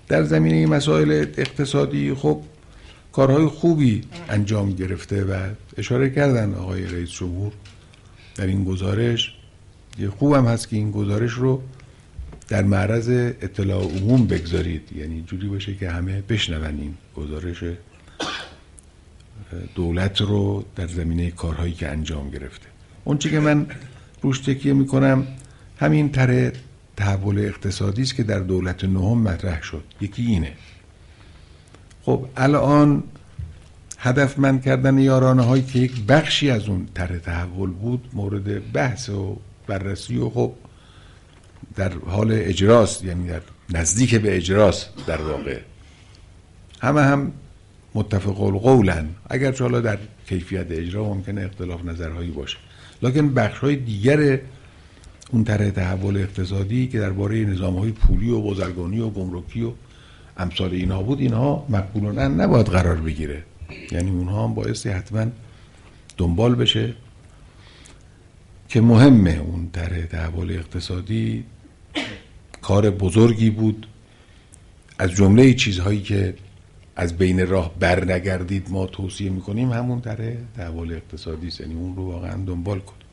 در زمینه مسائل اقتصادی خب کارهای خوبی انجام گرفته و اشاره کردن آقای رئیس جمهور در این گزارش. یه خوبم هست که این گزارش رو در معرض اطلاع عموم بگذارید، یعنی جوری باشه که همه بشنون این گزارش دولت رو در زمینه کارهایی که انجام گرفته. اون چی که من روش تکیه میکنم همین طرح تحول اقتصادی است که در دولت نهم مطرح شد. یکی اینه. خب الان هدفمند کردن یارانه هایی که یک بخشی از اون طرح تحول بود مورد بحث و بررسی و خب در حال اجراست، یعنی در نزدیک به اجراست در واقع. هم متفق القولن، اگرچه حالا در کیفیت اجرا ممکنه اختلاف نظرهایی باشه، لکن بخش‌های دیگر اون طرح تحول اقتصادی که درباره نظام‌های پولی و بازرگانی و گمرکی و امثال اینها بود، اینها مقبولانه نباید قرار بگیره، یعنی اونها هم بایستی حتما دنبال بشه که مهمه. اون طرح تحول اقتصادی کار بزرگی بود. از جمله چیزهایی که از بین راه بر نگردید ما توصیه میکنیم همون طرح تحول اقتصادی است، یعنی اون رو واقعا دنبال کن.